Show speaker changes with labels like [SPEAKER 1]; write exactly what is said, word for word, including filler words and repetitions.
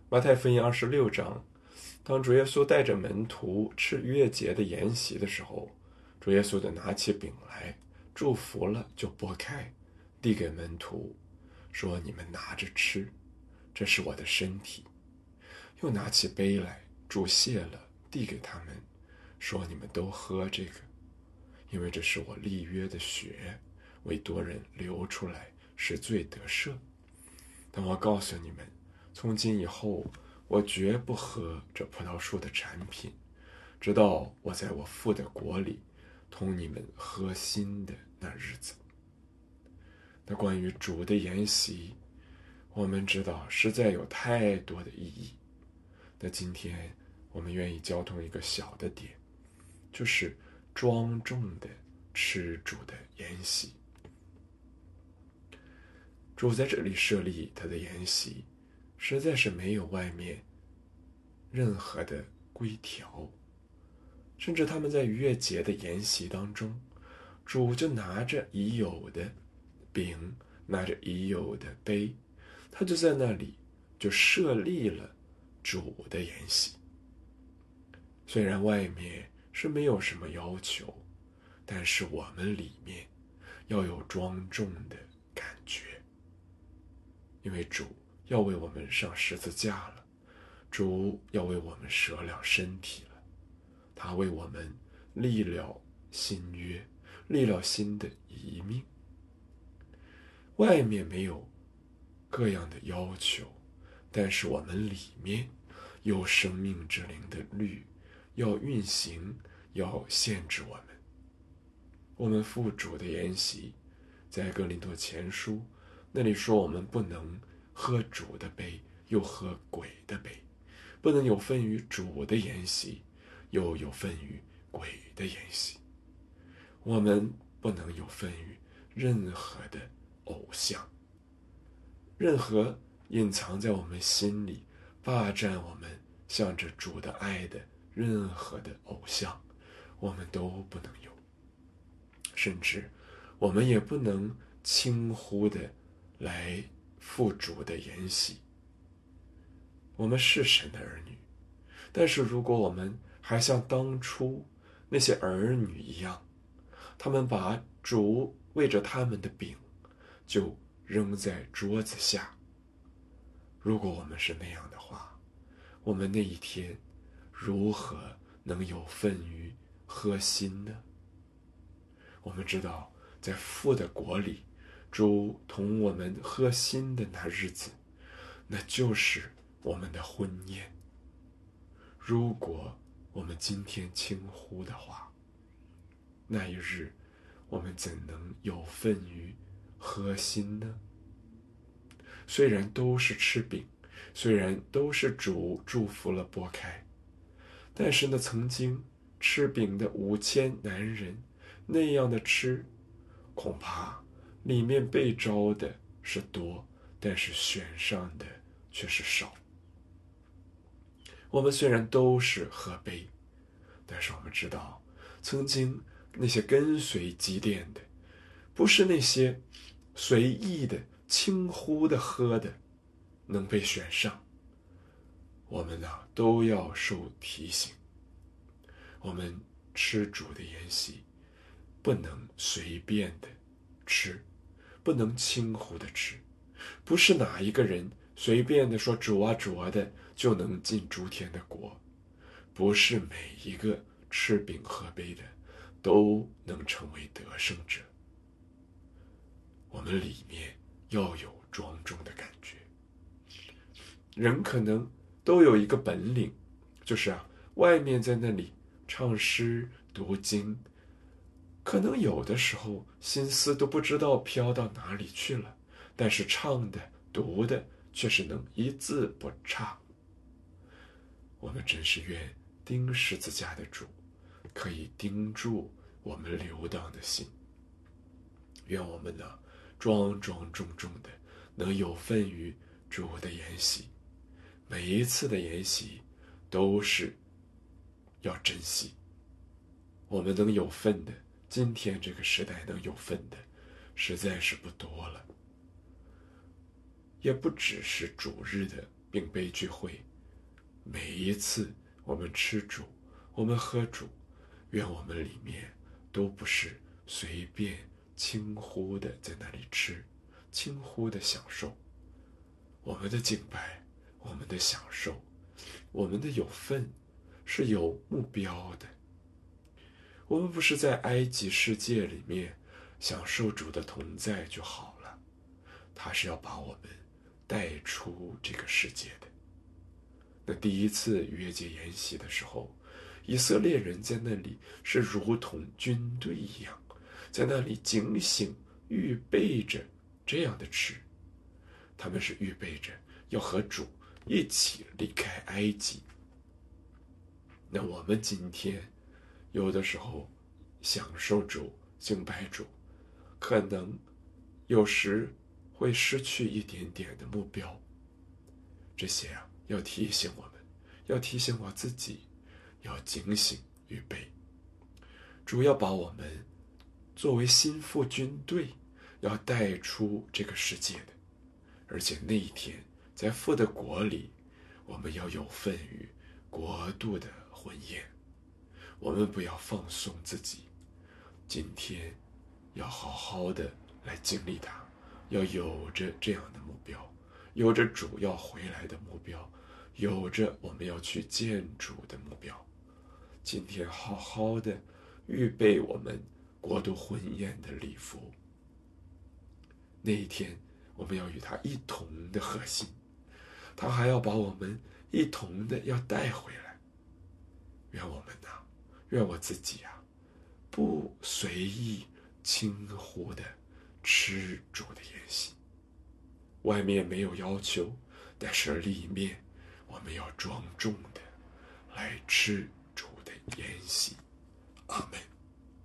[SPEAKER 1] 马太福音二十六章，当主耶稣带着门徒吃逾越节的筵席的时候，主耶稣就拿起饼来，祝福了就拨开，递给门徒，说：“你们拿着吃，这是我的身体。”又拿起杯来，祝谢了，递给他们，说：“你们都喝这个，因为这是我立约的血，为多人流出来，使罪得赦。但我告诉你们，从今以后，我绝不喝这葡萄树的产品，直到我在我父的国里同你们喝新的那日子。”那关于主的筵席，我们知道实在有太多的意义。那今天我们愿意交通一个小的点，就是庄重的吃主的筵席。主在这里设立他的筵席，实在是没有外面任何的规条，甚至他们在逾越节的筵席当中，主就拿着已有的饼，拿着已有的杯，他就在那里就设立了主的筵席。虽然外面是没有什么要求，但是我们里面要有庄重的感觉，因为主要为我们上十字架了，主要为我们舍了身体了，他为我们立了新约，立了新的遗命。外面没有各样的要求，但是我们里面有生命之灵的律要运行，要限制我们。我们父主的筵席，在哥林多前书那里说，我们不能喝主的杯又喝鬼的杯，不能有分于主的筵席又有分于鬼的筵席。我们不能有分于任何的偶像，任何隐藏在我们心里霸占我们向着主的爱的任何的偶像，我们都不能有。甚至我们也不能轻忽的来赴主的筵席。我们是神的儿女，但是如果我们还像当初那些儿女一样，他们把主为着他们的饼就扔在桌子下，如果我们是那样的话，我们那一天如何能有份于喝新呢？我们知道在父的国里，主同我们喝新的那日子，那就是我们的婚宴。如果我们今天轻忽的话，那一日我们怎能有份于喝新呢？虽然都是吃饼，虽然都是主祝福了拨开，但是那曾经吃饼的五千男人那样的吃，恐怕里面被招的是多，但是选上的却是少。我们虽然都是喝杯，但是我们知道，曾经那些跟随基甸的，不是那些随意的轻忽的喝的能被选上。我们呢，都要受提醒，我们吃主的筵席不能随便的吃，不能轻忽的吃，不是哪一个人随便的说主啊主啊的就能进诸天的国，不是每一个吃饼喝杯的都能成为得胜者。我们里面要有庄重的感觉。人可能都有一个本领，就是啊，外面在那里唱诗读经，可能有的时候心思都不知道飘到哪里去了，但是唱的读的却是能一字不差。我们真是愿钉十字架的主可以钉住我们流荡的心，愿我们呢庄庄重重的能有份于主的筵席。每一次的筵席都是要珍惜，我们能有份的，今天这个时代能有份的实在是不多了。也不只是主日的并杯聚会，每一次我们吃主，我们喝主，愿我们里面都不是随便轻忽的在那里吃，轻忽的享受。我们的敬拜，我们的享受，我们的有份是有目标的。我们不是在埃及世界里面享受主的同在就好了，他是要把我们带出这个世界的。那第一次逾越节筵席的时候，以色列人在那里是如同军队一样，在那里警醒预备着这样的吃。他们是预备着要和主一起离开埃及。那我们今天有的时候享受主，敬拜主，可能有时会失去一点点的目标。这些啊，要提醒我们，要提醒我自己，要警醒预备。主要把我们作为心腹军队，要带出这个世界的。而且那一天在父的国里，我们要有份于国度的婚宴。我们不要放松自己，今天要好好的来经历它，要有着这样的目标，有着主要回来的目标，有着我们要去见主的目标。今天好好的预备我们国度婚宴的礼服。那一天我们要与他一同的核心，他还要把我们一同的要带回来。愿我们啊，愿我自己啊，不随意轻忽的吃主的筵席。外面没有要求，但是里面我们要庄重的来吃主的筵席。